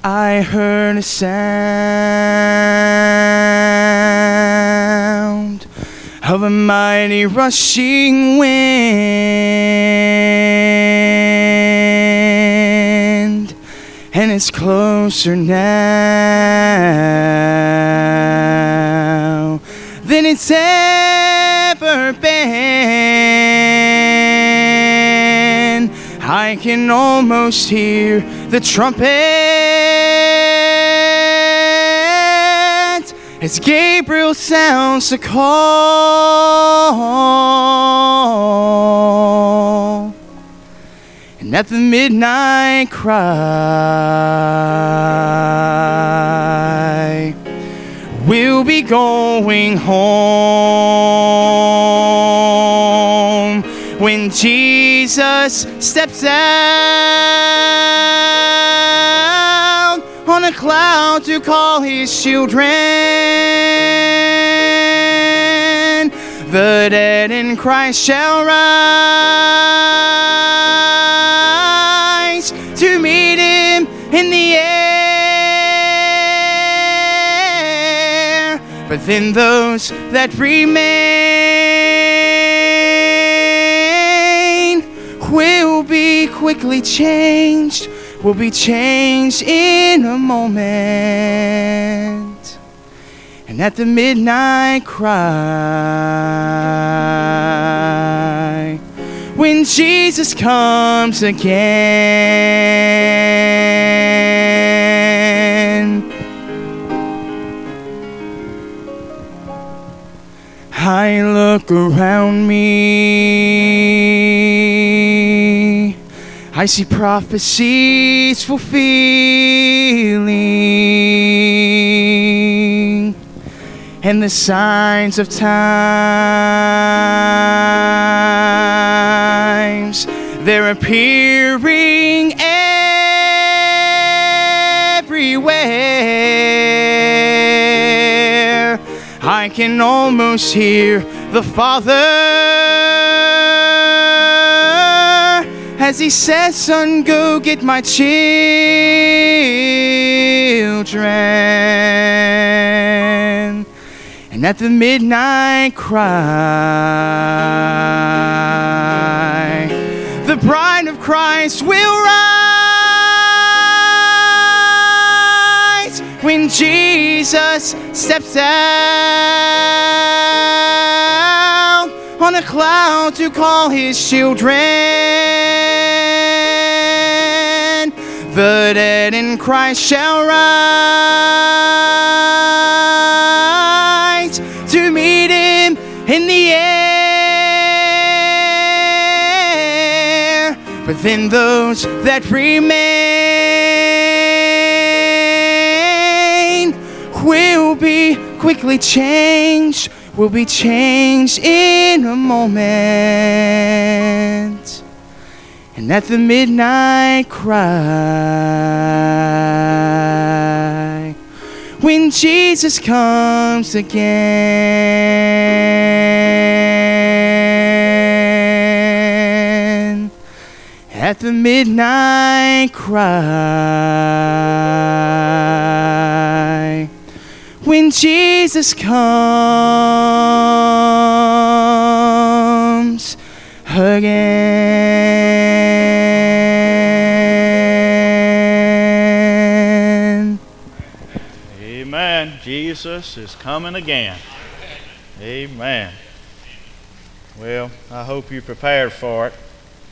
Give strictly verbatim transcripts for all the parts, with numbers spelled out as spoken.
I heard a sound of a mighty rushing wind, and it's closer now than it's ever been. I can almost hear the trumpet as Gabriel sounds the call, and at the midnight cry, we'll be going home when Jesus steps out on a cloud to call his children. The dead in Christ shall rise to meet him in the air. But then those that remain will be quickly changed, will be changed in a moment. And at the midnight cry, when Jesus comes again, I look around me, I see prophecies fulfilling, and the signs of times, they're appearing everywhere. I can almost hear the Father as he says, son, go get my children. And at the midnight cry, the bride of Christ will rise when Jesus steps out on a cloud to call his children. The dead in Christ shall rise to meet him in the air. But then those that remain will be quickly changed, will be changed in a moment. And at the midnight cry, when Jesus comes again, at the midnight cry, when Jesus comes again. Amen. Jesus is coming again. Amen. Well, I hope you're prepared for it.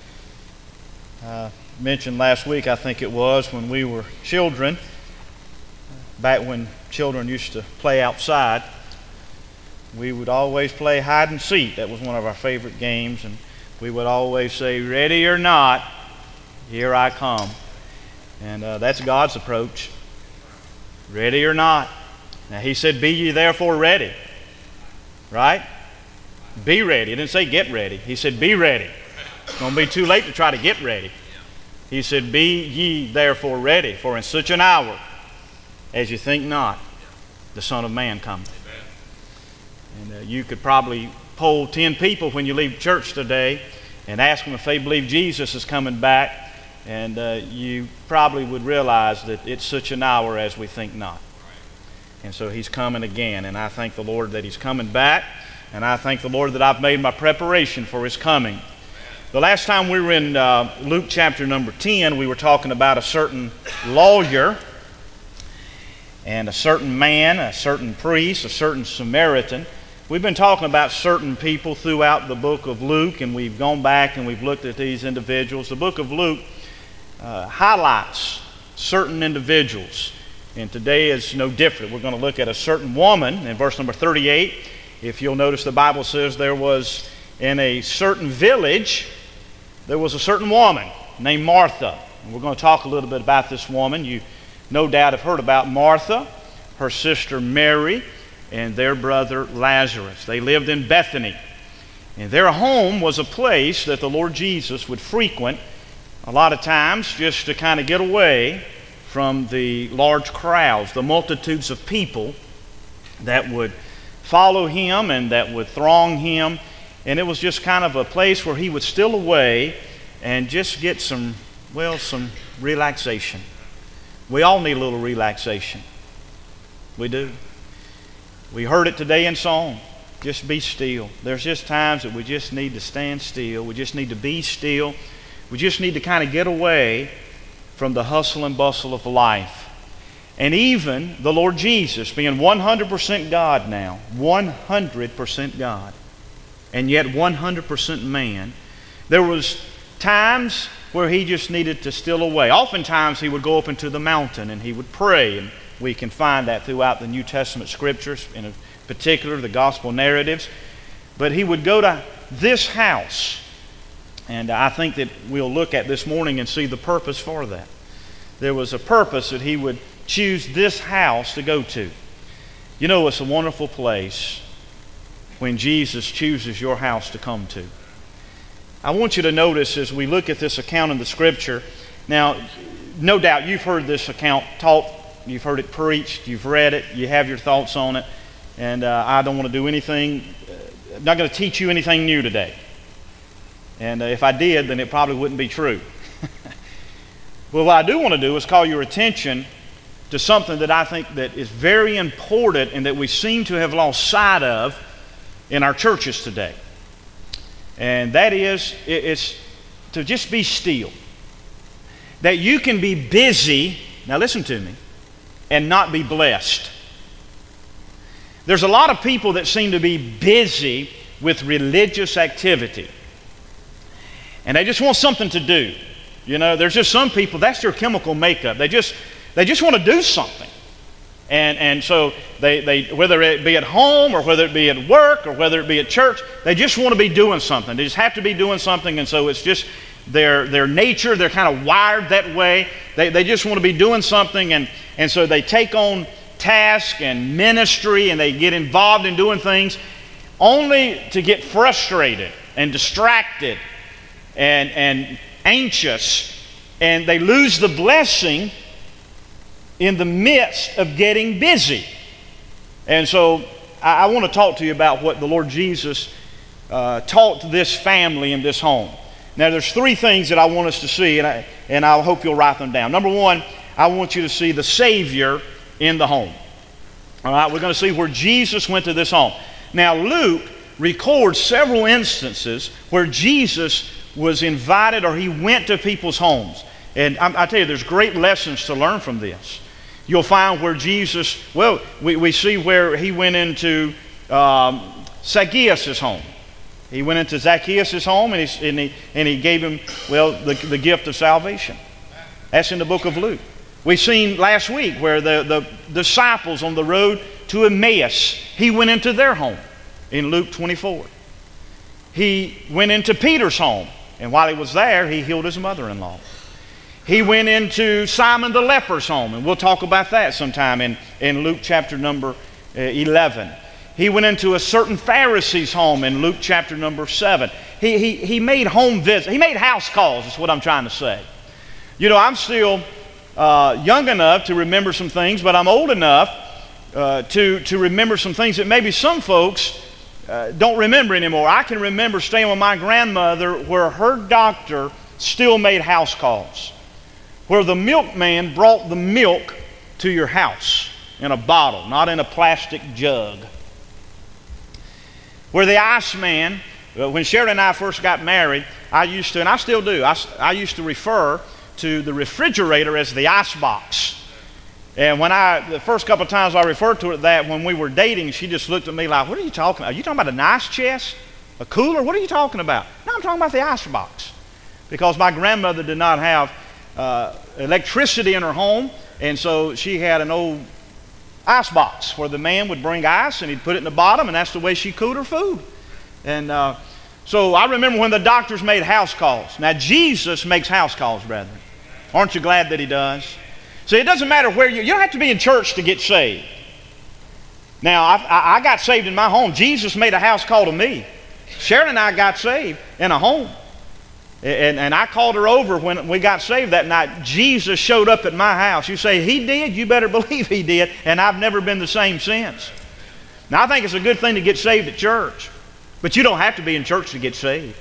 I mentioned last week, I think it was, when we were children, back when children used to play outside, we would always play hide and seek. That was one of our favorite games, and we would always say, ready or not, here I come. And uh, that's God's approach. Ready or not. Now he said, be ye therefore ready. Right? Be ready. He didn't say get ready. He said, be ready. It's going to be too late to try to get ready. He said, be ye therefore ready, for in such an hour as you think not, the Son of Man cometh. And uh, you could probably poll ten people when you leave church today and ask them if they believe Jesus is coming back, And uh, you probably would realize that it's such an hour as we think not. And so he's coming again. And I thank the Lord that he's coming back. And I thank the Lord that I've made my preparation for his coming. The last time we were in uh, Luke chapter number ten, we were talking about a certain lawyer and a certain man, a certain priest, a certain Samaritan. We've been talking about certain people throughout the book of Luke, and we've gone back and we've looked at these individuals. The book of Luke uh, highlights certain individuals, and today is no different. We're going to look at a certain woman in verse number thirty-eight. If you'll notice, the Bible says there was in a certain village, there was a certain woman named Martha. And we're going to talk a little bit about this woman. You no doubt have heard about Martha, her sister Mary, and their brother Lazarus. They lived in Bethany. And their home was a place that the Lord Jesus would frequent a lot of times just to kind of get away from the large crowds, the multitudes of people that would follow him and that would throng him. And it was just kind of a place where he would steal away and just get some, well, some relaxation. We all need a little relaxation. We do. We heard it today in song. Just be still. There's just times that we just need to stand still. We just need to be still. We just need to kind of get away from the hustle and bustle of life. And even the Lord Jesus, being one hundred percent God now, one hundred percent God, and yet one hundred percent man, there was times where he just needed to steal away. Oftentimes he would go up into the mountain and he would pray, and we can find that throughout the New Testament scriptures, in particular the gospel narratives. But he would go to this house, and I think that we'll look at this morning and see the purpose for that. There was a purpose that he would choose this house to go to. You know, it's a wonderful place when Jesus chooses your house to come to. I want you to notice as we look at this account in the scripture, now, no doubt you've heard this account taught, you've heard it preached, you've read it, you have your thoughts on it, and uh, I don't want to do anything, uh, I'm not going to teach you anything new today. And uh, if I did, then it probably wouldn't be true. But what I do want to do is call your attention to something that I think that is very important and that we seem to have lost sight of in our churches today. And that is, it's to just be still. That you can be busy, now listen to me, and not be blessed. There's a lot of people that seem to be busy with religious activity. And they just want something to do. You know, there's just some people, that's their chemical makeup. They just they just want to do something. And and so they, they whether it be at home or whether it be at work or whether it be at church, they just want to be doing something. They just have to be doing something, and so it's just their their nature, they're kind of wired that way. They they just want to be doing something, and, and so they take on task and ministry and they get involved in doing things only to get frustrated and distracted and and anxious, and they lose the blessing in the midst of getting busy. And so I, I want to talk to you about what the Lord Jesus uh, taught this family in this home. Now there's three things that I want us to see, and I, and I hope you'll write them down. Number one, I want you to see the Savior in the home. All right, we're going to see where Jesus went to this home. Now Luke records several instances where Jesus was invited or he went to people's homes. And I, I tell you, there's great lessons to learn from this. You'll find where Jesus, well, we, we see where he went into um, Zacchaeus' home. He went into Zacchaeus' home and he, and, he, and he gave him, well, the, the gift of salvation. That's in the book of Luke. We've seen last week where the, the disciples on the road to Emmaus, he went into their home in Luke twenty-four. He went into Peter's home, and while he was there, he healed his mother-in-law. He went into Simon the leper's home, and we'll talk about that sometime in, in Luke chapter number uh, eleven. He went into a certain Pharisee's home in Luke chapter number seven. He, he, he made home visits. He made house calls, is what I'm trying to say. You know, I'm still uh, young enough to remember some things, but I'm old enough uh, to, to remember some things that maybe some folks uh, don't remember anymore. I can remember staying with my grandmother where her doctor still made house calls. where the milkman brought the milk to your house in a bottle, not in a plastic jug. Where the iceman, when Sheridan and I first got married, I used to, and I still do, I, I used to refer to the refrigerator as the ice box. And when I, the first couple of times I referred to it that, when we were dating, she just looked at me like, what are you talking about? Are you talking about an ice chest? A cooler? What are you talking about? No, I'm talking about the ice box. Because my grandmother did not have uh, electricity in her home, and so she had an old ice box where the man would bring ice and he'd put it in the bottom, and that's the way she cooled her food. And uh, so I remember when the doctors made house calls. Now Jesus makes house calls, brethren. Aren't you glad that he does? See, it doesn't matter where you, you don't have to be in church to get saved. Now, I, I, I got saved in my home. Jesus made a house call to me. Sharon and I got saved in a home. And, and I called her over when we got saved that night. Jesus showed up at my house. You say, he did? You better believe he did. And I've never been the same since. Now, I think it's a good thing to get saved at church. But you don't have to be in church to get saved.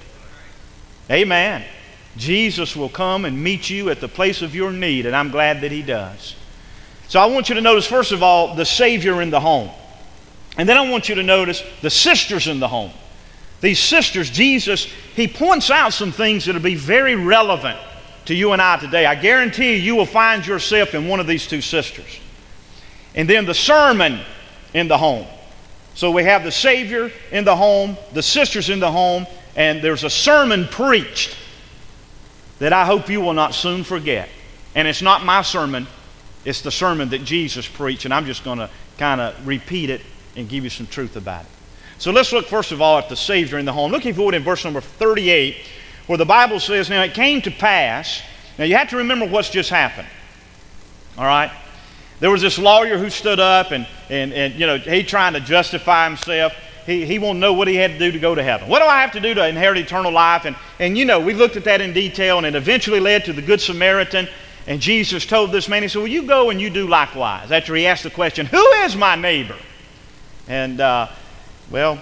Amen. Jesus will come and meet you at the place of your need, and I'm glad that he does. So I want you to notice, first of all, the Savior in the home. And then I want you to notice the sisters in the home. These sisters, Jesus, he points out some things that will be very relevant to you and I today. I guarantee you, you will find yourself in one of these two sisters. And then the sermon in the home. So we have the Savior in the home, the sisters in the home, and there's a sermon preached that I hope you will not soon forget. And it's not my sermon, it's the sermon that Jesus preached, and I'm just going to kind of repeat it and give you some truth about it. So let's look first of all at the Savior in the home. Look if you would in verse number thirty-eight, where the Bible says, now it came to pass. Now you have to remember what's just happened. All right? There was this lawyer who stood up and, and, and you know, he trying to justify himself. He, he won't know what he had to do to go to heaven. What do I have to do to inherit eternal life? And, and you know, we looked at that in detail, and it eventually led to the Good Samaritan. And Jesus told this man, he said, well, you go and you do likewise. After he asked the question, who is my neighbor? And, uh, well,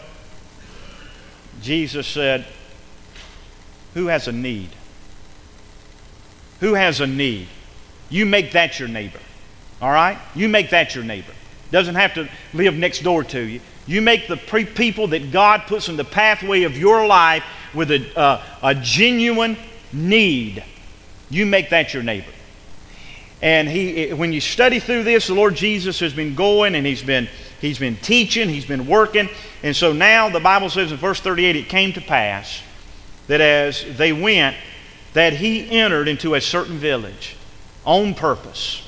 Jesus said, who has a need? Who has a need? You make that your neighbor. All right? You make that your neighbor. Doesn't have to live next door to you. You make the pre- people that God puts in the pathway of your life with a, uh, a genuine need. You make that your neighbor. And he, when you study through this, the Lord Jesus has been going and he's been, he's been teaching, he's been working. And so now the Bible says in verse thirty-eight, it came to pass that as they went, that he entered into a certain village on purpose.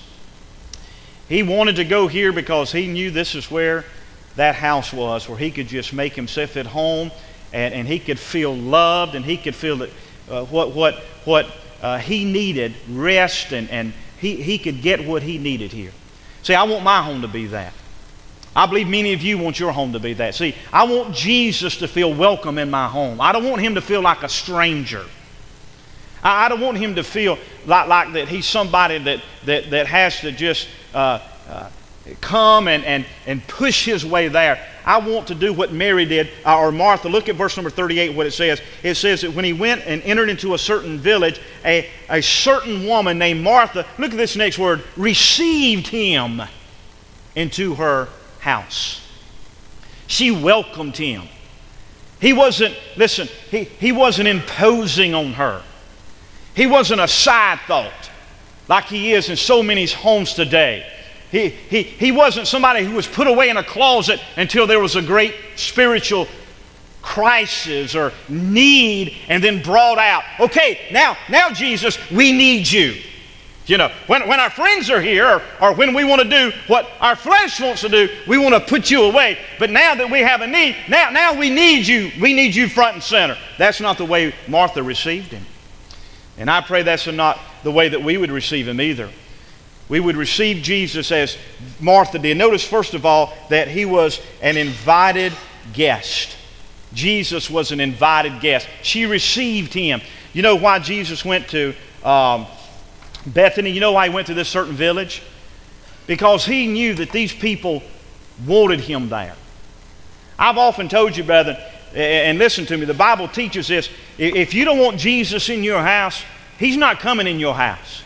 He wanted to go here because he knew this is where that house was, where he could just make himself at home, and, and he could feel loved, and he could feel that uh, what what what uh, he needed, rest, and, and he, he could get what he needed here. See, I want my home to be that. I believe many of you want your home to be that. See, I want Jesus to feel welcome in my home. I don't want him to feel like a stranger. I, I don't want him to feel like, like that he's somebody that, that, that has to just uh, uh, come and, and, and push his way there. I want to do what Mary did, uh, or Martha. Look at verse number thirty-eight, what it says. It says that when he went and entered into a certain village, a, a certain woman named Martha, look at this next word, received him into her house. She welcomed him. He wasn't, listen, he, he wasn't imposing on her. He wasn't a side thought like he is in so many homes today. He, he, he wasn't somebody who was put away in a closet until there was a great spiritual crisis or need and then brought out. Okay, now, now Jesus, we need you. You know, when, when our friends are here, or, or when we want to do what our flesh wants to do, we want to put you away. But now that we have a need, now, now we need you. We need you front and center. That's not the way Martha received him. And I pray that's not the way that we would receive him either. We would receive Jesus as Martha did. Notice, first of all, that he was an invited guest. Jesus was an invited guest. She received him. You know why Jesus went to um, Bethany? You know why he went to this certain village? Because he knew that these people wanted him there. I've often told you, brethren, and listen to me, the Bible teaches this. If you don't want Jesus in your house, he's not coming in your house.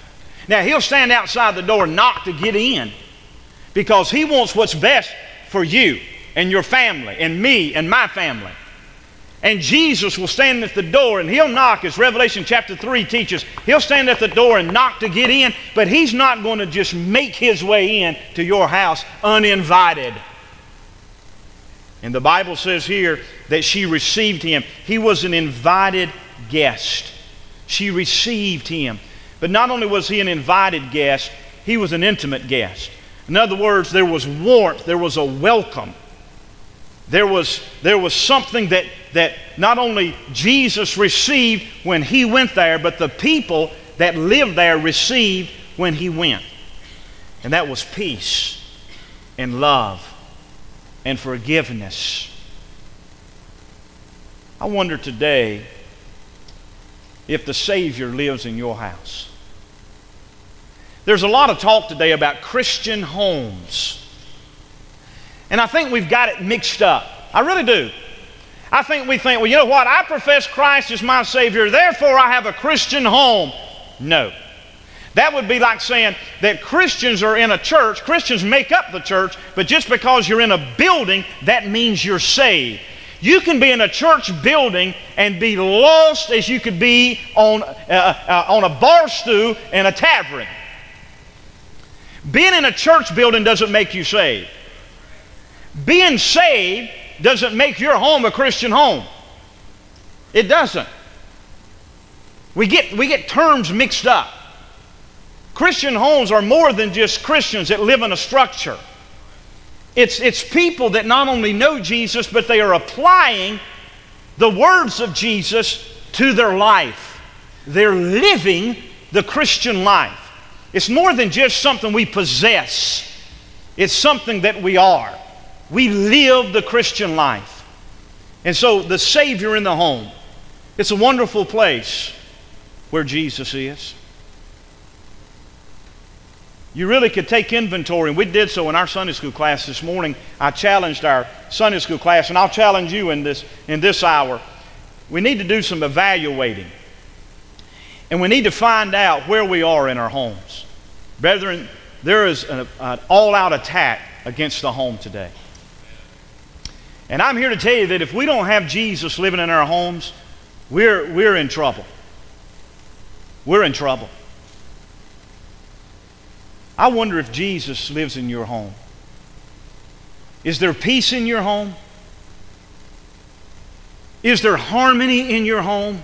Now, he'll stand outside the door and knock to get in because he wants what's best for you and your family and me and my family. And Jesus will stand at the door and he'll knock, as Revelation chapter three teaches. He'll stand at the door and knock to get in, but he's not going to just make his way in to your house uninvited. And the Bible says here that she received him. He was an invited guest. She received him. But not only was he an invited guest, he was an intimate guest. In other words, there was warmth, there was a welcome. There was, there was something that, that not only Jesus received when he went there, but the people that lived there received when he went. And that was peace and love and forgiveness. I wonder today if the Savior lives in your house. There's a lot of talk today about Christian homes. And I think we've got it mixed up. I really do. I think we think, well, you know what? I profess Christ as my Savior, therefore I have a Christian home. No. That would be like saying that Christians are in a church, Christians make up the church, but just because you're in a building, that means you're saved. You can be in a church building and be lost as you could be on, uh, uh, on a bar stool in a tavern. Being in a church building doesn't make you saved. Being saved doesn't make your home a Christian home. It doesn't. We get, we get terms mixed up. Christian homes are more than just Christians that live in a structure. It's, it's people that not only know Jesus, but they are applying the words of Jesus to their life. They're living the Christian life. It's more than just something we possess. It's something that we are. We live the Christian life. And so the Savior in the home, it's a wonderful place where Jesus is. You really could take inventory, and we did so in our Sunday school class this morning. I challenged our Sunday school class, and I'll challenge you in this, in this hour. We need to do some evaluating. And we need to find out where we are in our homes. Brethren, there is an, an all-out attack against the home today. And I'm here to tell you that if we don't have Jesus living in our homes, we're, we're in trouble. We're in trouble. I wonder if Jesus lives in your home. Is there peace in your home? Is there harmony in your home?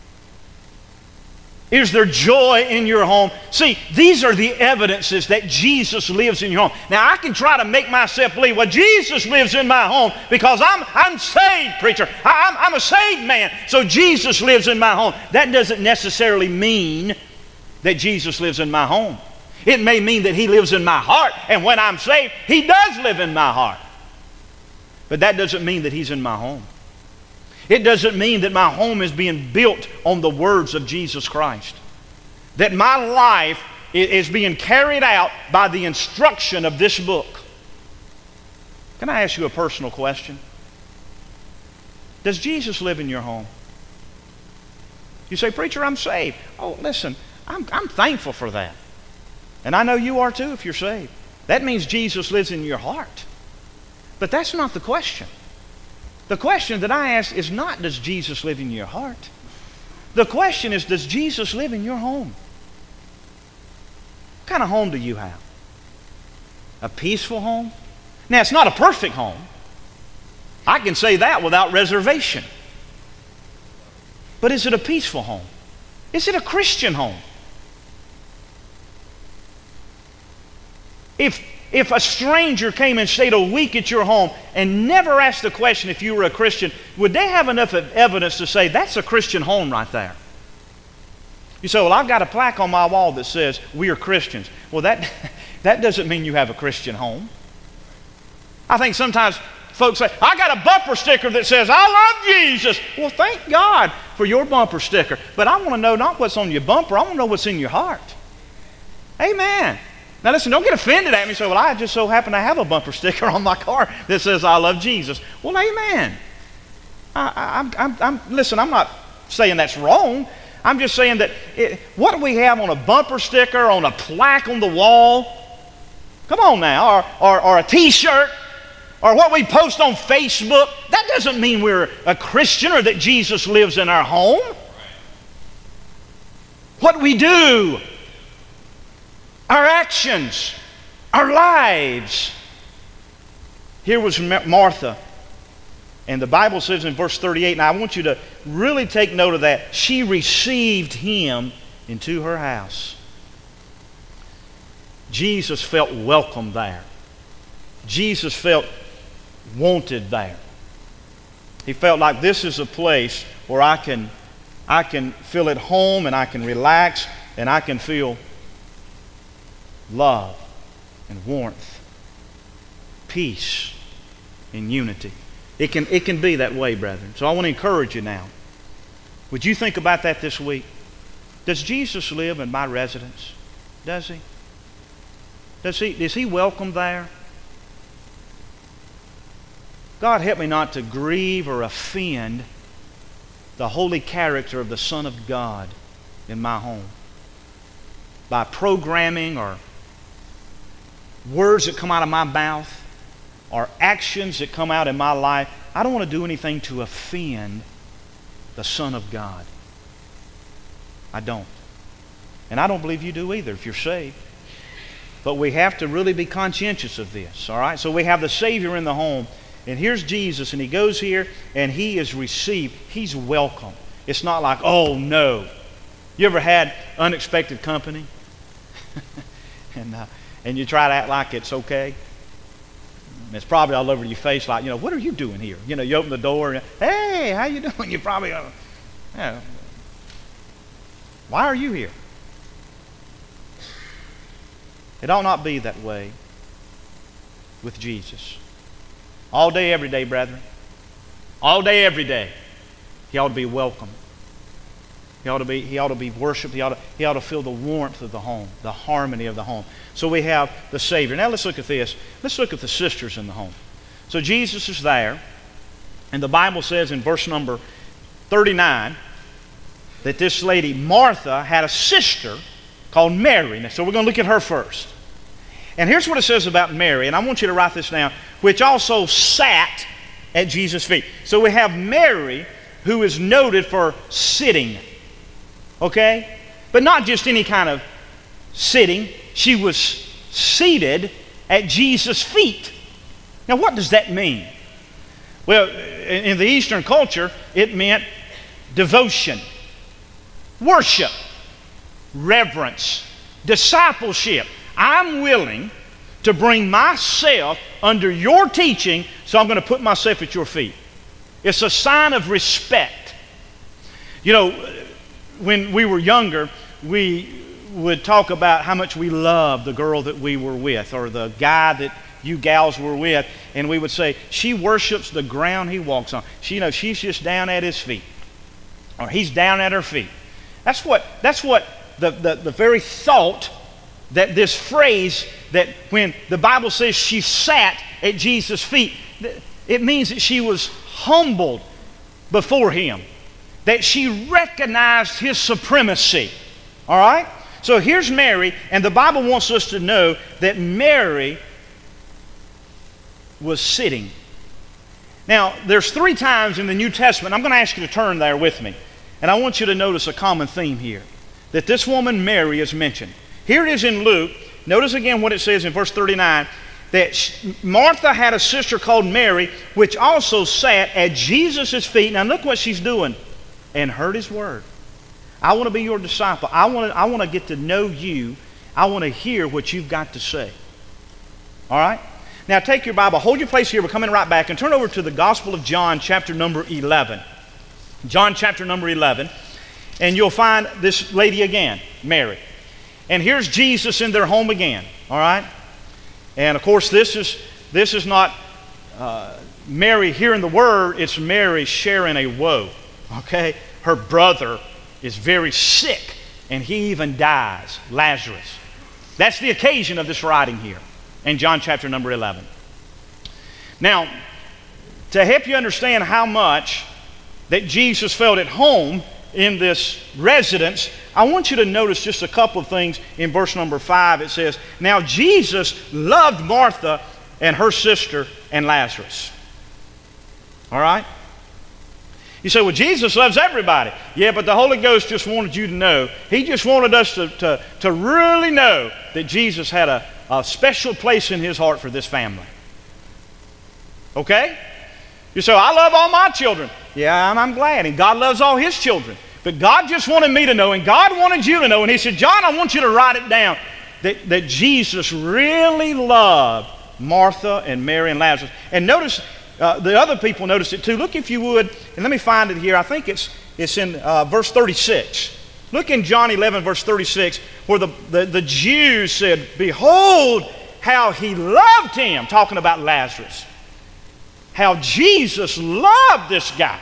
Is there joy in your home? See, these are the evidences that Jesus lives in your home. Now, I can try to make myself believe, well, Jesus lives in my home because I'm, I'm saved, preacher. I, I'm, I'm a saved man, so Jesus lives in my home. That doesn't necessarily mean that Jesus lives in my home. It may mean that He lives in my heart, and when I'm saved, He does live in my heart. But that doesn't mean that He's in my home. It doesn't mean that my home is being built on the words of Jesus Christ. That my life is being carried out by the instruction of this book. Can I ask you a personal question? Does Jesus live in your home? You say, preacher, I'm saved. Oh, listen, I'm, I'm thankful for that. And I know you are too if you're saved. That means Jesus lives in your heart. But that's not the question. The question that I ask is not, does Jesus live in your heart? The question is, does Jesus live in your home? What kind of home do you have? A peaceful home? Now, it's not a perfect home. I can say that without reservation. But is it a peaceful home? Is it a Christian home? If, if a stranger came and stayed a week at your home and never asked the question if you were a Christian, would they have enough of evidence to say that's a Christian home right there? You say, well, I've got a plaque on my wall that says we are Christians. Well, that, that doesn't mean you have a Christian home. I think sometimes folks say, I got a bumper sticker that says, I love Jesus. Well, thank God for your bumper sticker. But I want to know not what's on your bumper, I want to know what's in your heart. Amen. Now listen, don't get offended at me and say, well, I just so happen to have a bumper sticker on my car that says I love Jesus. Well, amen. I, I, I'm, I'm, I'm, listen, I'm not saying that's wrong. I'm just saying that it, what do we have on a bumper sticker, on a plaque on the wall? Come on now, or, or, or a t-shirt, or what we post on Facebook. That doesn't mean we're a Christian or that Jesus lives in our home. What we do, our actions, our lives. Here was Martha. And the Bible says in verse thirty-eight, and I want you to really take note of that, she received him into her house. Jesus felt welcome there. Jesus felt wanted there. He felt like this is a place where I can, I can feel at home and I can relax and I can feel love and warmth, peace and unity. It can, it can be that way, brethren. So I want to encourage you now. Would you think about that this week? Does Jesus live in my residence? Does he? Does he, is he welcome there? God, help me not to grieve or offend the holy character of the Son of God in my home by programming or words that come out of my mouth or actions that come out in my life. I don't want to do anything to offend the Son of God. I don't. And I don't believe you do either if you're saved. But we have to really be conscientious of this, all right? So we have the Savior in the home, and here's Jesus, and he goes here, and he is received. He's welcome. It's not like, oh, no. You ever had unexpected company? and, uh, and you try to act like it's okay? It's probably all over your face like, you know, what are you doing here? You know, you open the door and, hey, how you doing? You probably, uh, yeah, why are you here? It ought not be that way with Jesus. All day, every day, brethren. All day, every day. He ought to be welcome. He ought to be, he ought to be worshiped. He ought to, he ought to feel the warmth of the home, the harmony of the home. So we have the Savior. Now let's look at this. Let's look at the sisters in the home. So Jesus is there, and the Bible says in verse number thirty-nine that this lady, Martha, had a sister called Mary. Now, so we're going to look at her first. And here's what it says about Mary, and I want you to write this down, which also sat at Jesus' feet. So we have Mary, who is noted for sitting. Okay? But not just any kind of sitting. She was seated at Jesus' feet. Now, what does that mean? Well, in the Eastern culture, it meant devotion, worship, reverence, discipleship. I'm willing to bring myself under your teaching, so I'm going to put myself at your feet. It's a sign of respect. You know, when we were younger, we would talk about how much we loved the girl that we were with or the guy that you gals were with, and we would say, she worships the ground he walks on. She, you know, she's just down at his feet, or he's down at her feet. That's what, that's what the, the, the very thought that this phrase that when the Bible says she sat at Jesus' feet, it means that she was humbled before him, that she recognized his supremacy. All right? So here's Mary, and the Bible wants us to know that Mary was sitting. Now, there's three times in the New Testament, I'm going to ask you to turn there with me, and I want you to notice a common theme here, that this woman Mary is mentioned. Here it is in Luke. Notice again what it says in verse thirty-nine, that Martha had a sister called Mary, which also sat at Jesus' feet. Now look what she's doing. And heard his word. I want to be your disciple. I want to, I want to get to know you. I want to hear what you've got to say. All right? Now take your Bible. Hold your place here. We're coming right back. And turn over to the Gospel of John, chapter number eleven. John, chapter number eleven. And you'll find this lady again, Mary. And here's Jesus in their home again. All right? And of course, this is, this is not uh, Mary hearing the word. It's Mary sharing a woe. Okay? Her brother is very sick, and he even dies, Lazarus. That's the occasion of this writing here in John chapter number eleven. Now, to help you understand how much that Jesus felt at home in this residence, I want you to notice just a couple of things in verse number five. It says, now Jesus loved Martha and her sister and Lazarus. All right? You say, well, Jesus loves everybody. Yeah, but the Holy Ghost just wanted you to know. He just wanted us to, to, to really know that Jesus had a, a special place in his heart for this family. Okay? You say, I love all my children. Yeah, and I'm glad. And God loves all his children. But God just wanted me to know, and God wanted you to know. And he said, John, I want you to write it down, that, that Jesus really loved Martha and Mary and Lazarus. And notice, uh, the other people noticed it too. Look, if you would, and let me find it here. I think it's, it's in uh, verse thirty-six. Look in John eleven, verse thirty-six, where the, the, the Jews said, behold how he loved him, talking about Lazarus. How Jesus loved this guy.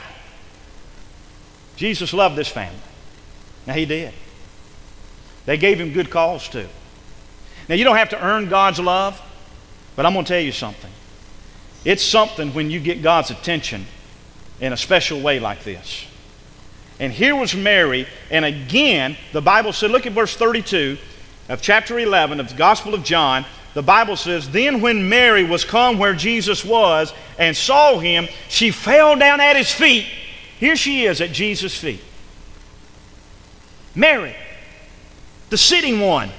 Jesus loved this family. Now, he did. They gave him good cause too. Now, you don't have to earn God's love, but I'm going to tell you something. It's something when you get God's attention in a special way like this. And here was Mary, and again, the Bible said, look at verse thirty-two of chapter eleven of the Gospel of John. The Bible says, then when Mary was come where Jesus was and saw him, she fell down at his feet. Here she is at Jesus' feet. Mary, the sitting one.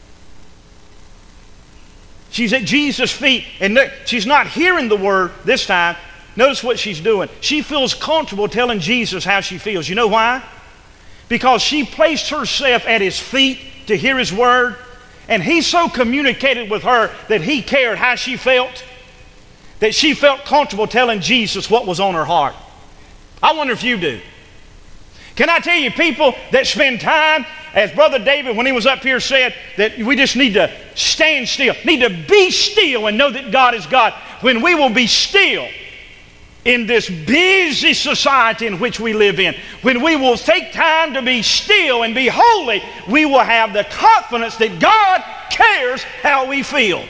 She's at Jesus' feet, and she's not hearing the word this time. Notice what she's doing. She feels comfortable telling Jesus how she feels. You know why? Because she placed herself at his feet to hear his word. And he so communicated with her that he cared how she felt, that she felt comfortable telling Jesus what was on her heart. I wonder if you do. Can I tell you, people that spend time, as Brother David, when he was up here, said that we just need to stand still, need to be still and know that God is God. When we will be still in this busy society in which we live in, when we will take time to be still and be holy, we will have the confidence that God cares how we feel.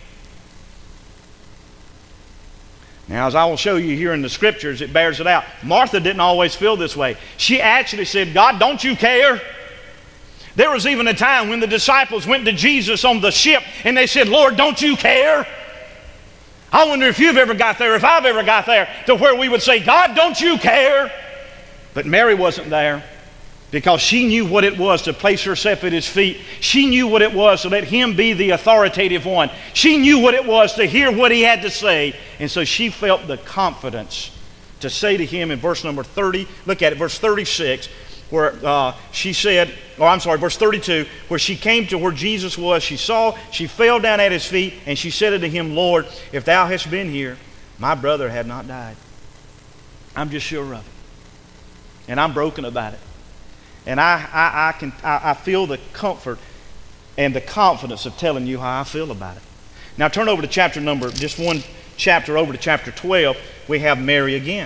Now, as I will show you here in the scriptures, it bears it out. Martha didn't always feel this way. She actually said, God, don't you care? There was even a time when the disciples went to Jesus on the ship and they said, Lord, don't you care? I wonder if you've ever got there, if I've ever got there, to where we would say, God, don't you care? But Mary wasn't there because she knew what it was to place herself at his feet. She knew what it was to let him be the authoritative one. She knew what it was to hear what he had to say. And so she felt the confidence to say to him in verse number thirty, look at it, verse thirty-six, where uh, she said, or I'm sorry, verse thirty-two, where she came to where Jesus was, she saw, she fell down at his feet, and she said unto him, Lord, if thou hast been here, my brother had not died. I'm just sure of it. And I'm broken about it. And I, I, I, can, I, I feel the comfort and the confidence of telling you how I feel about it. Now turn over to chapter number, just one chapter over to chapter twelve, we have Mary again.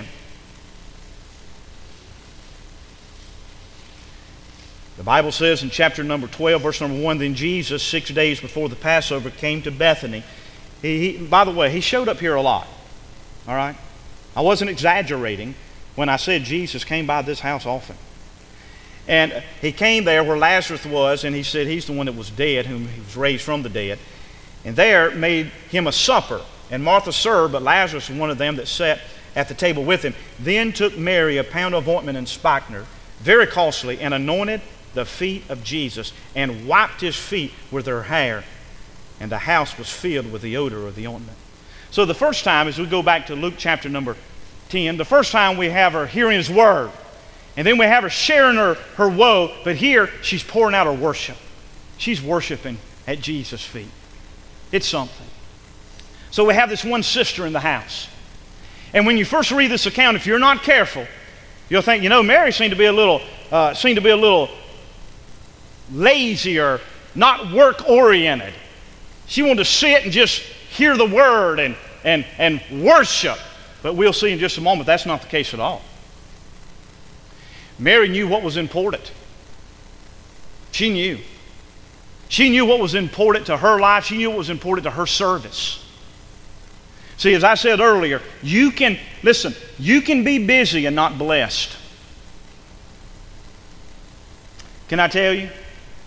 The Bible says in chapter number twelve, verse number one, then Jesus, six days before the Passover, came to Bethany. He, he, by the way, he showed up here a lot. All right? I wasn't exaggerating when I said Jesus came by this house often. And he came there where Lazarus was, and he said he's the one that was dead, whom he was raised from the dead. And there made him a supper. And Martha served, but Lazarus was one of them that sat at the table with him. Then took Mary a pound of ointment and spikenard, very costly, and anointed the feet of Jesus, and wiped his feet with her hair. And the house was filled with the odor of the ointment. So the first time, as we go back to Luke chapter number ten, the first time we have her hearing his word. And then we have her sharing her, her woe, but here she's pouring out her worship. She's worshiping at Jesus' feet. It's something. So we have this one sister in the house. And when you first read this account, if you're not careful, you'll think, you know, Mary seemed to be a little, uh, seemed to be a little lazy or not work-oriented. She wanted to sit and just hear the word and, and, and worship. But we'll see in just a moment that's not the case at all. Mary knew what was important. She knew. She knew what was important to her life. She knew what was important to her service. See, as I said earlier, you can, listen, you can be busy and not blessed. Can I tell you?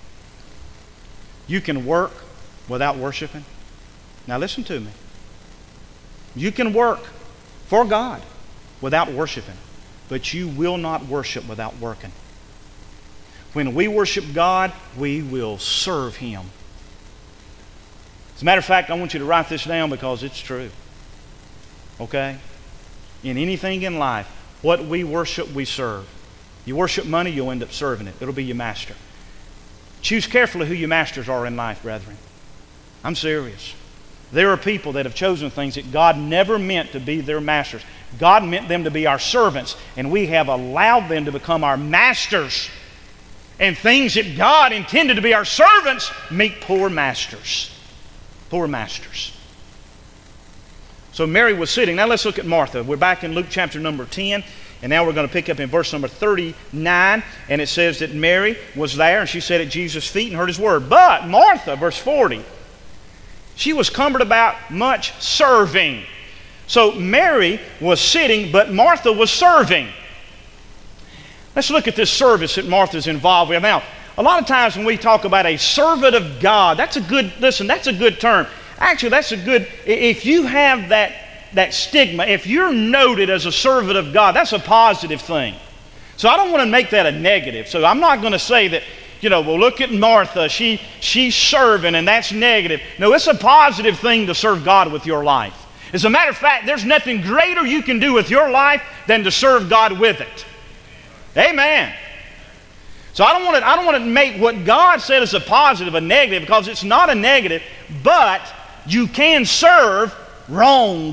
You can work without worshiping. Now listen to me. You can work for God without worshiping, but you will not worship without working. When we worship God, we will serve Him. As a matter of fact, I want you to write this down because it's true. Okay? In anything in life, what we worship, we serve. You worship money, you'll end up serving it. It'll be your master. Choose carefully who your masters are in life, brethren. I'm serious. There are people that have chosen things that God never meant to be their masters. God meant them to be our servants, and we have allowed them to become our masters. And things that God intended to be our servants make poor masters. Poor masters. So Mary was sitting. Now let's look at Martha. We're back in Luke chapter number ten. And now we're going to pick up in verse number thirty-nine. And it says that Mary was there and she sat at Jesus' feet and heard His word. But Martha, verse forty, she was cumbered about much serving. So Mary was sitting, but Martha was serving. Let's look at this service that Martha's involved with. Now, a lot of times when we talk about a servant of God, that's a good, listen, that's a good term. Actually, that's a good, if you have that, that stigma, if you're noted as a servant of God, that's a positive thing. So I don't want to make that a negative. So I'm not going to say that, you know, well, look at Martha, she, she's serving and that's negative. No, it's a positive thing to serve God with your life. As a matter of fact, there's nothing greater you can do with your life than to serve God with it. Amen. So I don't want to, I don't want to make what God said as a positive a negative, because it's not a negative, but you can serve wrong.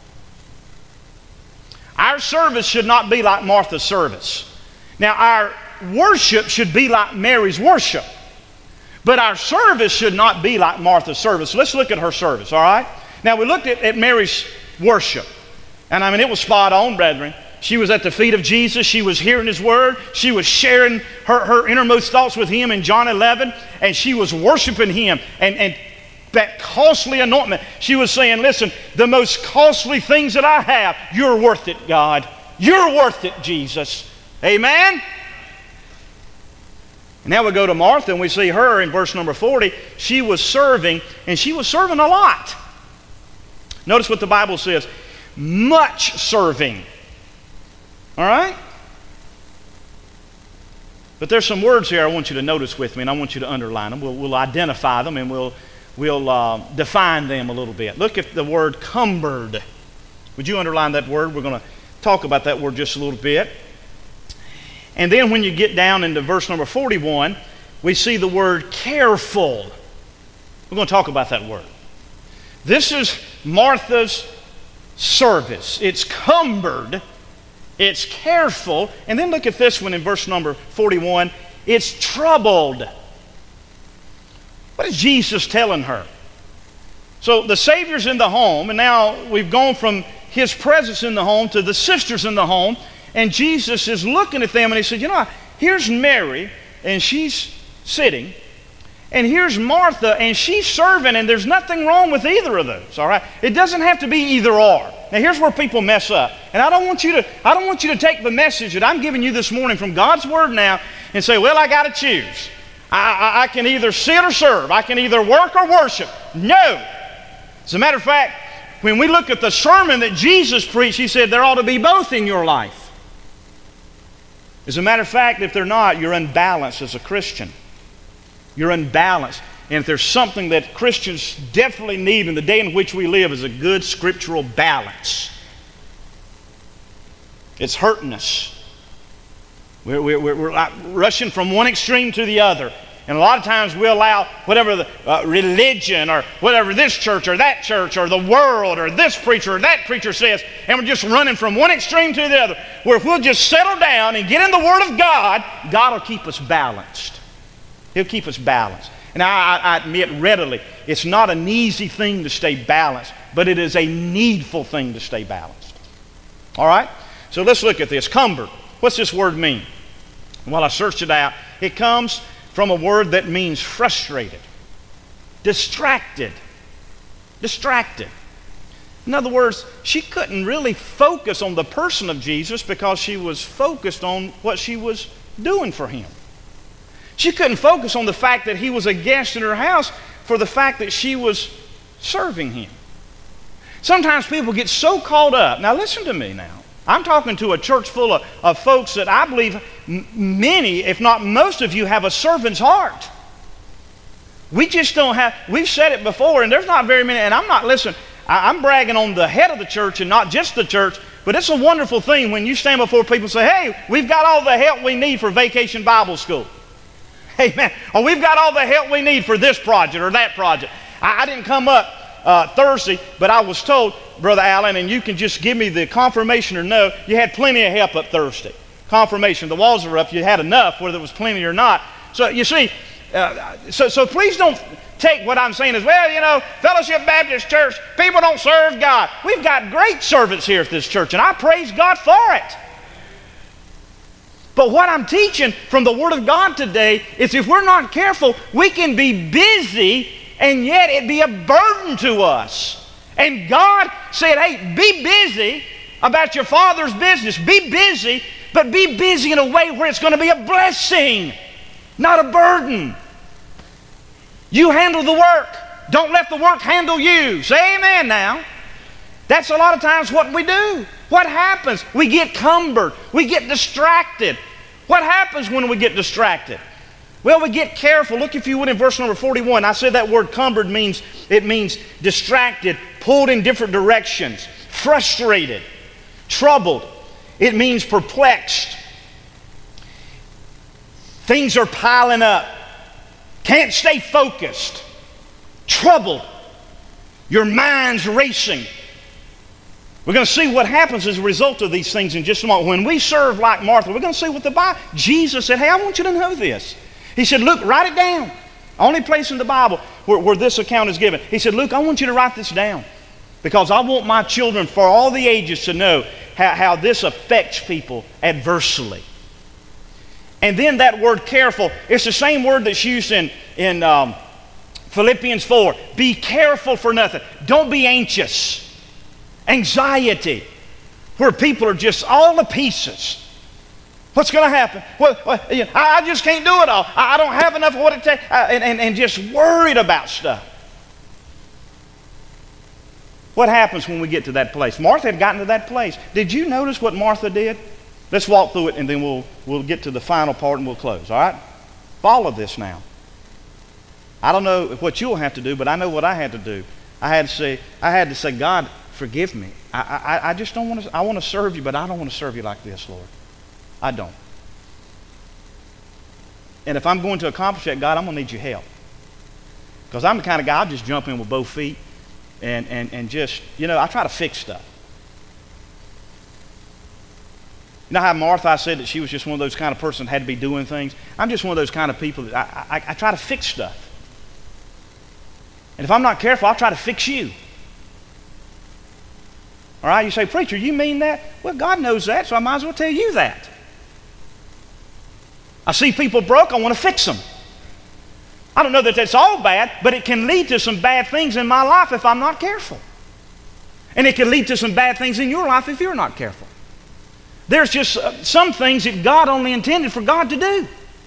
Our service should not be like Martha's service. Now, our worship should be like Mary's worship, but our service should not be like Martha's service. So let's look at her service, all right? Now, we looked at, at Mary's worship, and I mean, it was spot on, brethren. She was at the feet of Jesus. She was hearing His word. She was sharing her, her innermost thoughts with Him in John eleven, and she was worshiping Him. And, and that costly anointment, she was saying, listen, the most costly things that I have, you're worth it, God. You're worth it, Jesus. Amen? Now we go to Martha, and we see her in verse number forty. She was serving, and she was serving a lot. Notice what the Bible says. Much serving. All right? But there's some words here I want you to notice with me, and I want you to underline them. We'll, we'll identify them, and we'll, we'll uh, define them a little bit. Look at the word cumbered. Would you underline that word? We're going to talk about that word just a little bit. And then when you get down into verse number forty-one, we see the word careful. We're going to talk about that word. This is Martha's service. It's cumbered. It's careful. And then look at this one in verse number forty-one. It's troubled. What is Jesus telling her? So the Savior's in the home, and now we've gone from His presence in the home to the sisters in the home, and Jesus is looking at them, and He said, you know, here's Mary, and she's sitting, and here's Martha, and she's serving, and there's nothing wrong with either of those, all right? It doesn't have to be either or. Now here's where people mess up. And I don't want you to, I don't want you to take the message that I'm giving you this morning from God's Word now and say, well, I got to choose. I, I, I can either sit or serve. I can either work or worship. No. As a matter of fact, when we look at the sermon that Jesus preached, He said there ought to be both in your life. As a matter of fact, if they're not, you're unbalanced as a Christian. You're unbalanced. And if there's something that Christians definitely need in the day in which we live, is a good scriptural balance. It's hurting us. We're, we're, we're rushing from one extreme to the other. And a lot of times we allow whatever the uh, religion or whatever this church or that church or the world or this preacher or that preacher says, and we're just running from one extreme to the other. Where if we'll just settle down and get in the Word of God, God will keep us balanced. He'll keep us balanced. And I, I admit readily, it's not an easy thing to stay balanced, but it is a needful thing to stay balanced. All right? So let's look at this. Cumbered. What's this word mean? Well, I searched it out. It comes from a word that means frustrated, distracted, distracted. In other words, she couldn't really focus on the person of Jesus because she was focused on what she was doing for Him. She couldn't focus on the fact that he was a guest in her house for the fact that she was serving him. Sometimes people get so caught up. Now listen to me now. I'm talking to a church full of, of folks that I believe m- many, if not most of you, have a servant's heart. We just don't have, we've said it before, and there's not very many, and I'm not, listen, I, I'm bragging on the head of the church and not just the church, but it's a wonderful thing when you stand before people and say, hey, we've got all the help we need for Vacation Bible School. Amen. Or we've got all the help we need for this project or that project. I, I didn't come up uh, Thursday, but I was told, Brother Allen, and you can just give me the confirmation or no, you had plenty of help up Thursday. Confirmation. The walls were up. You had enough, whether it was plenty or not. So you see, uh, so, so please don't take what I'm saying as, well, you know, Fellowship Baptist Church, people don't serve God. We've got great servants here at this church, and I praise God for it. But what I'm teaching from the Word of God today is if we're not careful, we can be busy and yet it be a burden to us. And God said, hey, be busy about your Father's business. Be busy, but be busy in a way where it's going to be a blessing, not a burden. You handle the work. Don't let the work handle you. Say amen now. That's a lot of times what we do. What happens? We get cumbered. We get distracted. What happens when we get distracted? Well, we get careful. Look, if you would, in verse number forty-one. I said that word cumbered means, it means distracted, pulled in different directions, frustrated, troubled. It means perplexed. Things are piling up. Can't stay focused. Troubled. Your mind's racing. We're going to see what happens as a result of these things in just a moment. When we serve like Martha, we're going to see what the Bible, Jesus said, hey, I want you to know this. He said, Luke, write it down. Only place in the Bible where, where this account is given. He said, Luke, I want you to write this down because I want my children for all the ages to know how, how this affects people adversely. And then that word careful, it's the same word that's used in, in um, Philippians four. Be careful for nothing. Don't be anxious. Anxiety, where people are just all to pieces. What's going to happen? Well, well you know, I, I just can't do it all. I, I don't have enough of what it takes. Uh, and, and, and just worried about stuff. What happens when we get to that place? Martha had gotten to that place. Did you notice what Martha did? Let's walk through it and then we'll, we'll get to the final part and we'll close. All right? Follow this now. I don't know what you'll have to do, but I know what I had to do. I had to say, I had to say, God, forgive me. I, I, I just don't want to, I want to serve you, but I don't want to serve you like this, Lord. I don't. And if I'm going to accomplish that, God, I'm going to need your help. Because I'm the kind of guy, I'll just jump in with both feet and, and, and just, you know, I try to fix stuff. You know how Martha, I said that she was just one of those kind of person that had to be doing things? I'm just one of those kind of people that I, I, I try to fix stuff. And if I'm not careful, I'll try to fix you. All right, you say, preacher, you mean that? Well, God knows that, so I might as well tell you that. I see people broke, I want to fix them. I don't know that that's all bad, but it can lead to some bad things in my life if I'm not careful. And it can lead to some bad things in your life if you're not careful. There's just uh, some things that God only intended for God to do.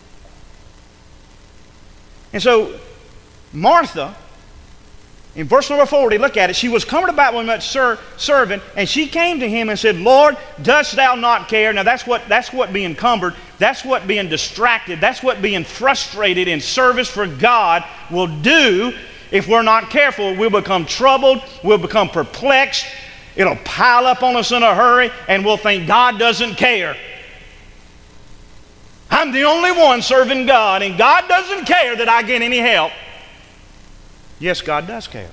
And so, Martha, in verse number forty, look at it. She was coming about with much ser- serving, and she came to him and said, Lord, dost thou not care? Now that's what, that's what being cumbered, that's what being distracted, that's what being frustrated in service for God will do if we're not careful. We'll become troubled, we'll become perplexed, it'll pile up on us in a hurry, and we'll think God doesn't care. I'm the only one serving God, and God doesn't care that I get any help. Yes, God does care.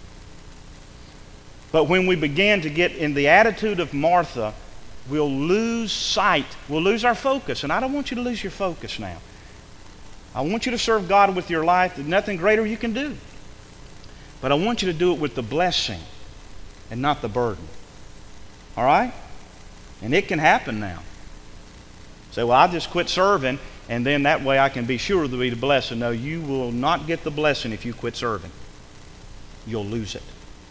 But when we begin to get in the attitude of Martha, we'll lose sight. We'll lose our focus. And I don't want you to lose your focus now. I want you to serve God with your life. There's nothing greater you can do. But I want you to do it with the blessing and not the burden. All right? And it can happen now. Say, well, I'll just quit serving, and then that way I can be sure to be the blessing. No, you will not get the blessing if you quit serving. You'll lose it.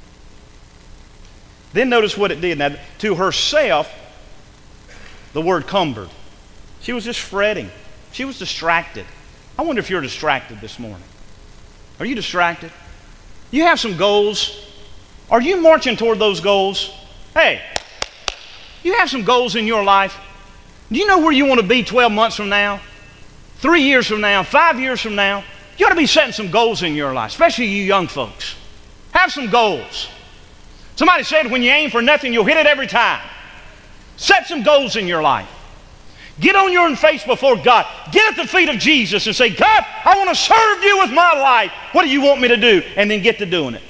Then notice what it did. Now, to herself, the word cumbered. She was just fretting. She was distracted. I wonder if you're distracted this morning. Are you distracted? You have some goals. Are you marching toward those goals? Hey, you have some goals in your life. Do you know where you want to be twelve months from now? Three years from now? Five years from now? You ought to be setting some goals in your life, especially you young folks. Have some goals. Somebody said when you aim for nothing, you'll hit it every time. Set some goals in your life. Get on your face before God. Get at the feet of Jesus and say, God, I want to serve you with my life. What do you want me to do? And then get to doing it.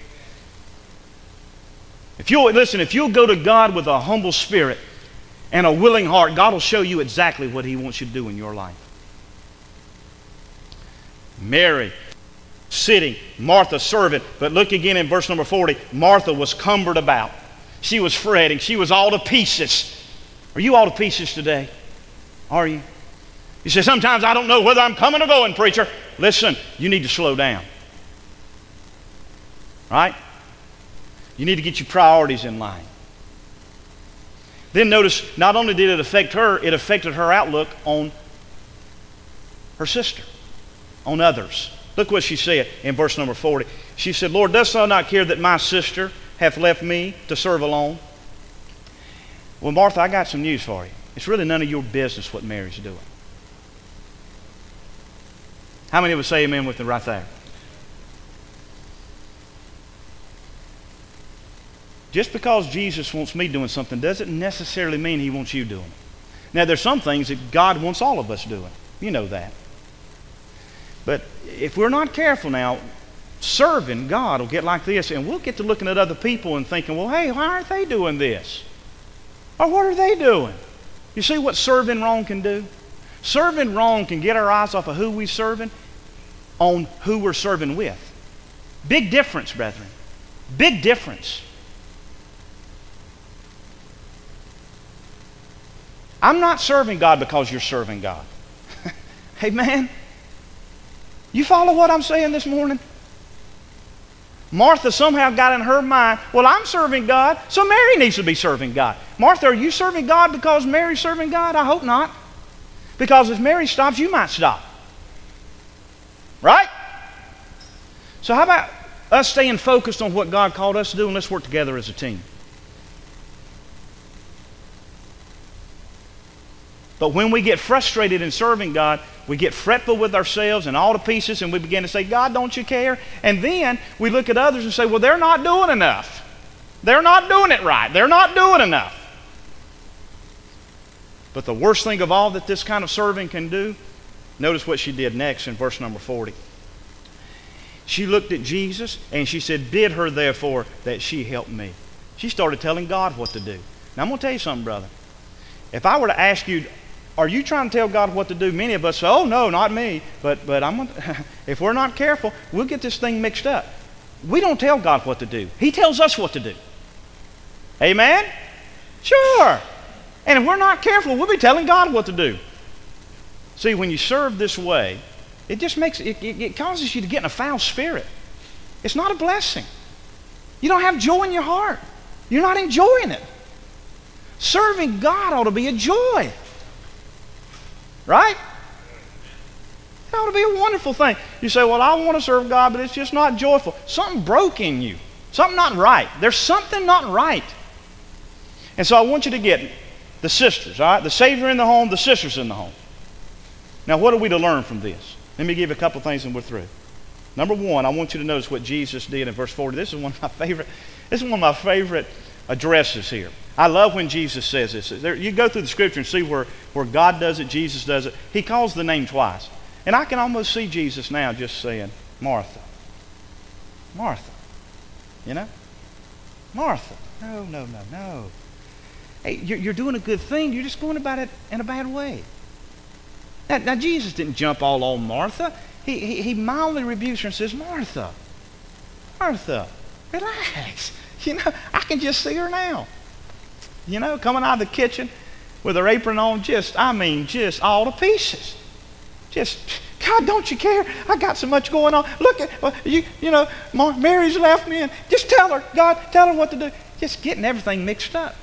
If you'll, listen, if you'll go to God with a humble spirit and a willing heart, God will show you exactly what He wants you to do in your life. Mary, sitting, Martha serving. But look again in verse number forty. Martha was cumbered about. She was fretting. She was all to pieces. Are you all to pieces today? Are you? You say, sometimes I don't know whether I'm coming or going, preacher. Listen, you need to slow down. Right? You need to get your priorities in line. Then notice, not only did it affect her, it affected her outlook on her sister, on others. Look what she said in verse number forty. She said, Lord, dost thou not care that my sister hath left me to serve alone? Well, Martha, I got some news for you. It's really none of your business what Mary's doing. How many of us say amen with it right there? Just because Jesus wants me doing something doesn't necessarily mean He wants you doing it. Now, there's some things that God wants all of us doing. You know that. But if we're not careful now, serving God will get like this, and we'll get to looking at other people and thinking, well, hey, why aren't they doing this? Or what are they doing? You see what serving wrong can do? Serving wrong can get our eyes off of who we're serving on who we're serving with. Big difference, brethren. Big difference. I'm not serving God because you're serving God. Amen? You follow what I'm saying this morning? Martha somehow got in her mind, well, I'm serving God, so Mary needs to be serving God. Martha, are you serving God because Mary's serving God? I hope not. Because if Mary stops, you might stop. Right? So how about us staying focused on what God called us to do, and let's work together as a team. But when we get frustrated in serving God, we get fretful with ourselves and all to pieces, and we begin to say, God, don't you care? And then we look at others and say, well, they're not doing enough. They're not doing it right. They're not doing enough. But the worst thing of all that this kind of serving can do, notice what she did next in verse number forty. She looked at Jesus and she said, bid her therefore that she help me. She started telling God what to do. Now I'm going to tell you something, brother. If I were to ask you, are you trying to tell God what to do? Many of us say, oh, no, not me. But but I'm gonna, if we're not careful, we'll get this thing mixed up. We don't tell God what to do. He tells us what to do. Amen? Sure. And if we're not careful, we'll be telling God what to do. See, when you serve this way, it just makes, it, it, it causes you to get in a foul spirit. It's not a blessing. You don't have joy in your heart. You're not enjoying it. Serving God ought to be a joy. Right? It ought to be a wonderful thing. You say, well, I want to serve God, but it's just not joyful. Something broke in you. Something not right. There's something not right. And so I want you to get the sisters, all right? The Savior in the home, the sisters in the home. Now, what are we to learn from this? Let me give you a couple things and we're through. Number one, I want you to notice what Jesus did in verse forty. This is one of my favorite, this is one of my favorite addresses here. I love when Jesus says this. There, you go through the scripture and see where, where God does it, Jesus does it. He calls the name twice. And I can almost see Jesus now just saying, Martha. Martha. You know? Martha. No, no, no, no. Hey, you're, you're doing a good thing. You're just going about it in a bad way. Now, now Jesus didn't jump all on Martha. He, he, he mildly rebukes her and says, Martha, Martha, relax. You know, I can just see her now. You know, coming out of the kitchen with her apron on, just, I mean, just all to pieces. Just, God, don't you care? I got so much going on. Look at, well, you you know, Mary's left me, and just tell her, God, tell her what to do. Just getting everything mixed up.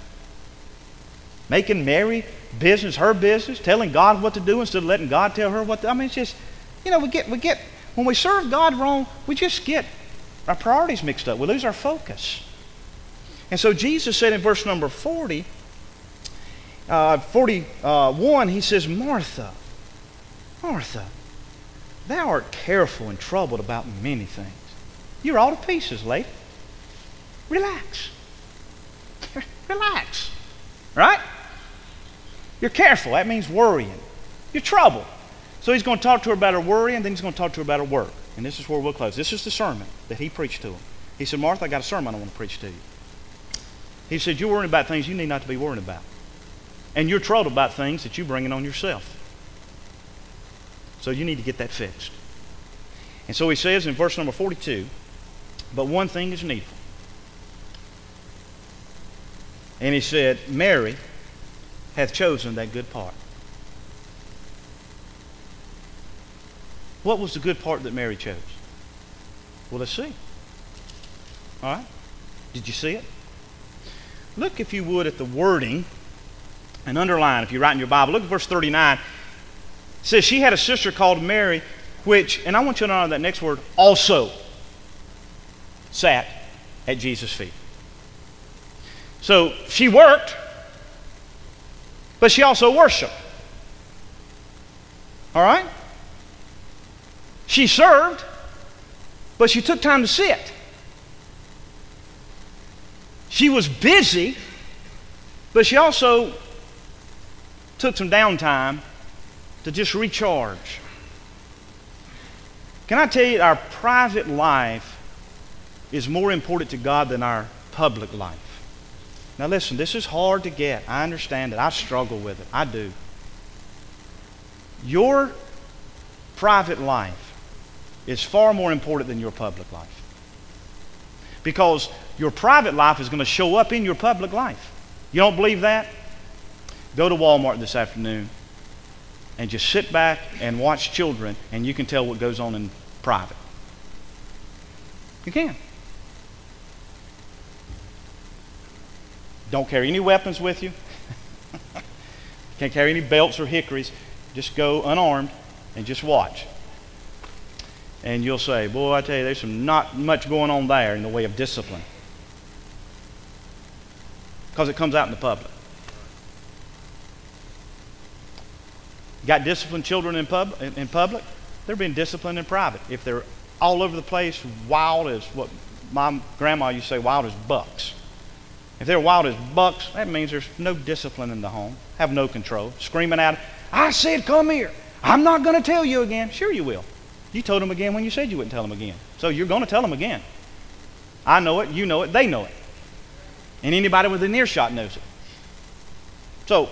Making Mary business her business, telling God what to do instead of letting God tell her what to do. I mean, it's just, You know, we get, we get, when we serve God wrong, we just get our priorities mixed up. We lose our focus. And so Jesus said in verse number forty, uh, forty-one, he says, Martha, Martha, thou art careful and troubled about many things. You're all to pieces, lady. Relax. Relax. Right? You're careful. That means worrying. You're troubled. So he's going to talk to her about her worry, and then he's going to talk to her about her work. And this is where we'll close. This is the sermon that he preached to him. He said, Martha, I got a sermon I want to preach to you. He said, you're worrying about things you need not to be worrying about. And you're troubled about things that you're bringing on yourself. So you need to get that fixed. And so he says in verse number forty-two, but one thing is needful. And he said, Mary hath chosen that good part. What was the good part that Mary chose? Well, let's see. All right? Did you see it? Look, if you would, at the wording and underline, if you write in your Bible, look at verse thirty-nine. It says, she had a sister called Mary, which, and I want you to know that next word, also sat at Jesus' feet. So she worked, but she also worshiped. All right? She served, but she took time to sit. She was busy, but she also took some downtime to just recharge. Can I tell you, our private life is more important to God than our public life. Now listen, this is hard to get. I understand it. I struggle with it. I do. Your private life is far more important than your public life. Because your private life is going to show up in your public life. You don't believe that? Go to Walmart this afternoon and just sit back and watch children, and you can tell what goes on in private. You can. Don't carry any weapons with you. Can't carry any belts or hickories. Just go unarmed and just watch. And you'll say, boy, I tell you, there's some not much going on there in the way of discipline. Because it comes out in the public. Got disciplined children in, pub, in public? They're being disciplined in private. If they're all over the place, wild as what my grandma used to say, wild as bucks. If they're wild as bucks, that means there's no discipline in the home. Have no control. Screaming out, I said come here. I'm not going to tell you again. Sure you will. You told them again when you said you wouldn't tell them again. So you're going to tell them again. I know it, you know it, they know it. And anybody within earshot knows it. So,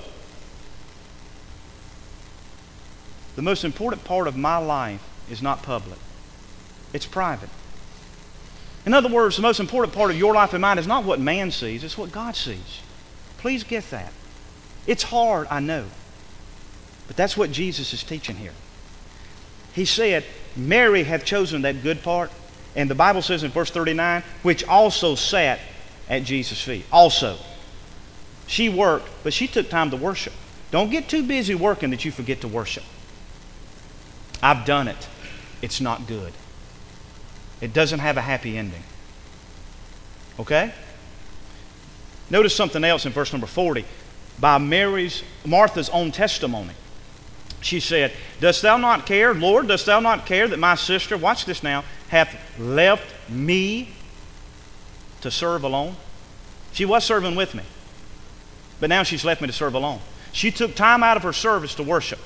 the most important part of my life is not public. It's private. In other words, the most important part of your life and mine is not what man sees, it's what God sees. Please get that. It's hard, I know. But that's what Jesus is teaching here. He said, Mary hath chosen that good part. And the Bible says in verse thirty-nine, which also sat at Jesus' feet. Also. She worked, but she took time to worship. Don't get too busy working that you forget to worship. I've done it. It's not good. It doesn't have a happy ending. Okay? Notice something else in verse number forty. By Mary's, Martha's own testimony. She said, dost thou not care, Lord, dost thou not care that my sister, watch this now, hath left me to serve alone? She was serving with me, but now she's left me to serve alone. She took time out of her service to worship.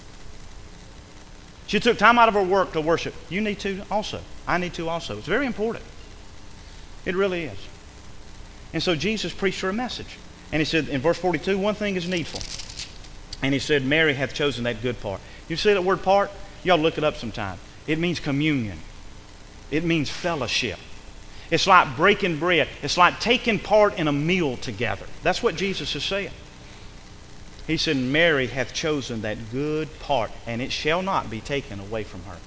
She took time out of her work to worship. You need to also. I need to also. It's very important. It really is. And so Jesus preached her a message. And he said in verse forty-two, one thing is needful. And he said, Mary hath chosen that good part. You see that word part? You ought to look it up sometime. It means communion. It means fellowship. It's like breaking bread. It's like taking part in a meal together. That's what Jesus is saying. He said, Mary hath chosen that good part, and it shall not be taken away from her.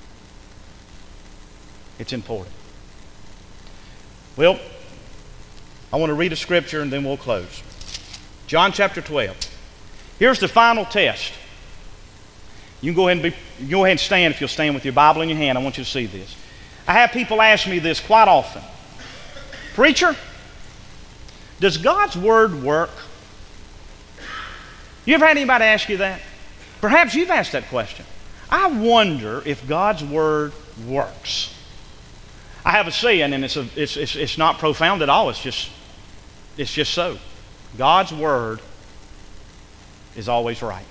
It's important. Well, I want to read a scripture and then we'll close. John chapter twelve. Here's the final test. You can go ahead and be, you can go ahead and stand if you'll stand with your Bible in your hand. I want you to see this. I have people ask me this quite often. Preacher, does God's Word work? You ever had anybody ask you that? Perhaps you've asked that question. I wonder if God's Word works. I have a saying, and it's, a, it's, it's, it's not profound at all. It's just, it's just so. God's Word is always right.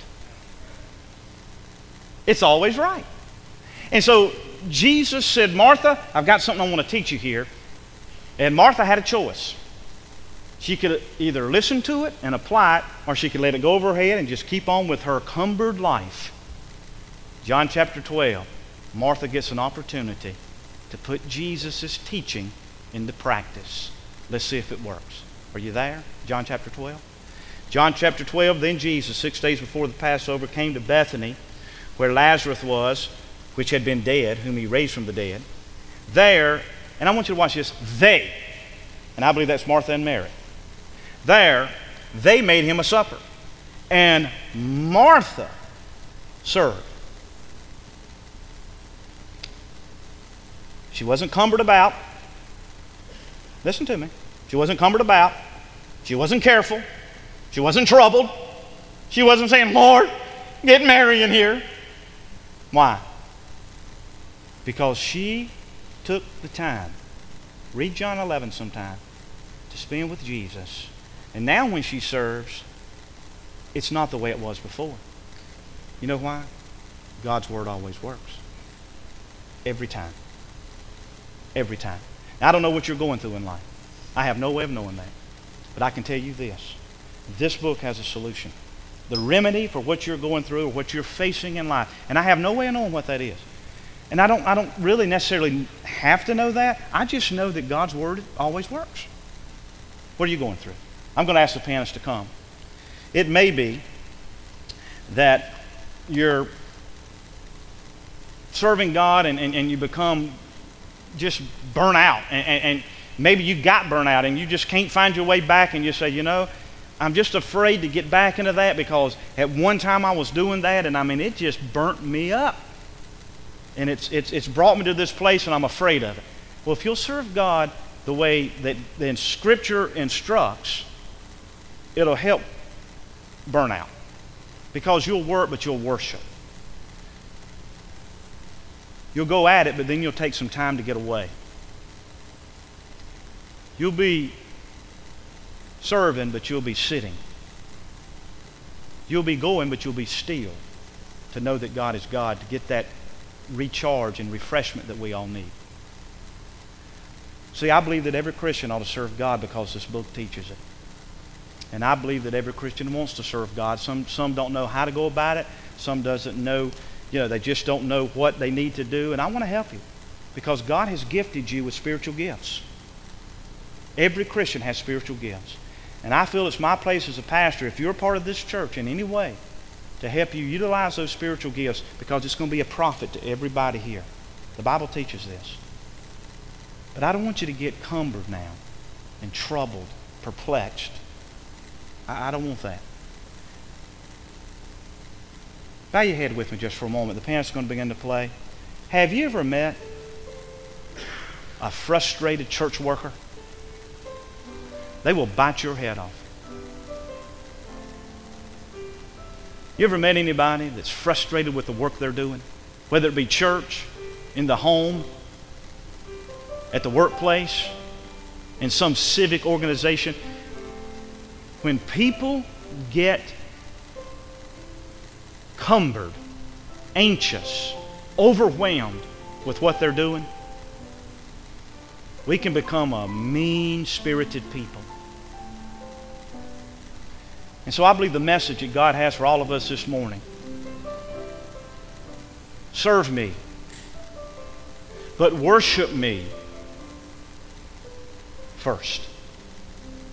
It's always right. And so Jesus said, Martha, I've got something I want to teach you here. And Martha had a choice. She could either listen to it and apply it, or she could let it go over her head and just keep on with her cumbered life. John chapter twelve, Martha gets an opportunity to put Jesus' teaching into practice. Let's see if it works. Are you there? John chapter twelve. John chapter twelve, then Jesus, six days before the Passover, came to Bethany, where Lazarus was, which had been dead, whom he raised from the dead. There, and I want you to watch this, they, and I believe that's Martha and Mary. There, they made him a supper. And Martha served. She wasn't cumbered about. Listen to me. She wasn't cumbered about. She wasn't careful. She wasn't troubled. She wasn't saying, Lord, get Mary in here. Why? Because she took the time, read John eleven sometime, to spend with Jesus. And now when she serves, it's not the way it was before. You know why? God's Word always works. Every time. Every time. Now, I don't know what you're going through in life. I have no way of knowing that. But I can tell you this. This book has a solution. The remedy for what you're going through or what you're facing in life. And I have no way of knowing what that is. And I don't, I don't really necessarily have to know that. I just know that God's Word always works. What are you going through? I'm going to ask the pianist to come. It may be that you're serving God and, and, and you become just burnt out. And, and, and maybe you got burnt out and you just can't find your way back, and you say, you know, I'm just afraid to get back into that because at one time I was doing that, and I mean, it just burnt me up. And it's, it's, it's brought me to this place, and I'm afraid of it. Well, if you'll serve God the way that then Scripture instructs, it'll help burnout. Because you'll work, but you'll worship. You'll go at it, but then you'll take some time to get away. You'll be serving, but you'll be sitting. You'll be going, but you'll be still to know that God is God, to get that recharge and refreshment that we all need. See, I believe that every Christian ought to serve God because this book teaches it. And I believe that every Christian wants to serve God. Some, some don't know how to go about it. Some doesn't know, you know, they just don't know what they need to do. And I want to help you because God has gifted you with spiritual gifts. Every Christian has spiritual gifts. And I feel it's my place as a pastor, if you're a part of this church in any way, to help you utilize those spiritual gifts because it's going to be a profit to everybody here. The Bible teaches this. But I don't want you to get cumbered now and troubled, perplexed. I, I don't want that. Bow your head with me just for a moment. The pianist's going to begin to play. Have you ever met a frustrated church worker? They will bite your head off. You ever met anybody that's frustrated with the work they're doing? Whether it be church, in the home, at the workplace, in some civic organization. When people get cumbered, anxious, overwhelmed with what they're doing, we can become a mean-spirited people. And so I believe the message that God has for all of us this morning, serve me, but worship me first.